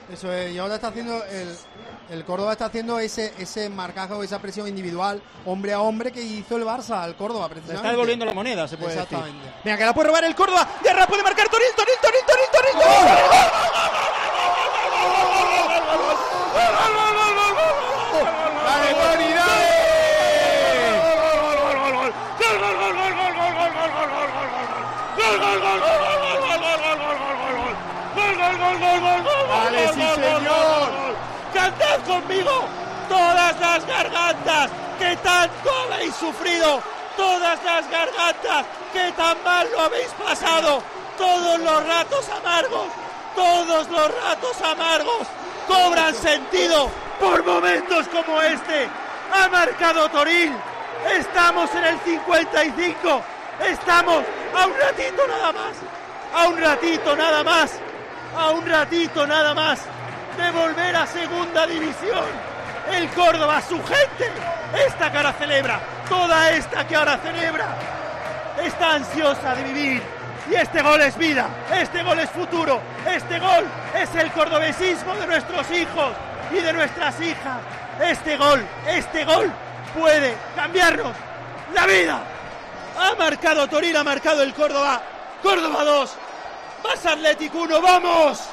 Eso es, y ahora está haciendo el Córdoba está haciendo ese marcaje o esa presión individual hombre a hombre que hizo el Barça al Córdoba precisamente. Le está devolviendo la moneda, se puede Exactamente. decir. Venga, que la puede robar el Córdoba. Guerra puede marcar Toril. ¡Vale, sí, señor! ¡Cantad conmigo! Todas las gargantas que tanto habéis sufrido, todas las gargantas que tan mal lo habéis pasado, todos los ratos amargos cobran sentido por momentos como este. Ha marcado Toril. Estamos en el 55. Estamos a un ratito nada más de volver a segunda división. El Córdoba, su gente, esta que ahora celebra, toda esta que ahora celebra, está ansiosa de vivir. Y este gol es vida, este gol es futuro, este gol es el cordobesismo de nuestros hijos y de nuestras hijas. Este gol puede cambiarnos la vida. Ha marcado Toril, ha marcado el Córdoba. Córdoba 2, Barça Athletic 1, ¡vamos!